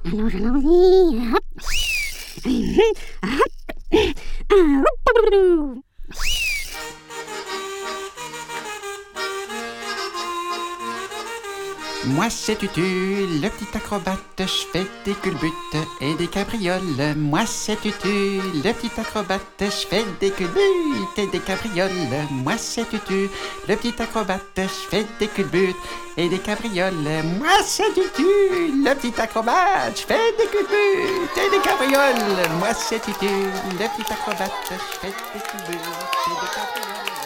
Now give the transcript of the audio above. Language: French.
Alors allons-y. Hop. Moi c'est Tutu, le petit acrobate, je fais des culbutes et des cabrioles. Moi c'est Tutu, le petit acrobate, je fais des culbutes et des cabrioles. Moi c'est Tutu, le petit acrobate, je fais des culbutes et des cabrioles. Moi c'est Tutu, le petit acrobate, je fais des culbutes et des cabrioles. Moi c'est Tutu, le petit acrobate, je fais des culbutes et des cabrioles.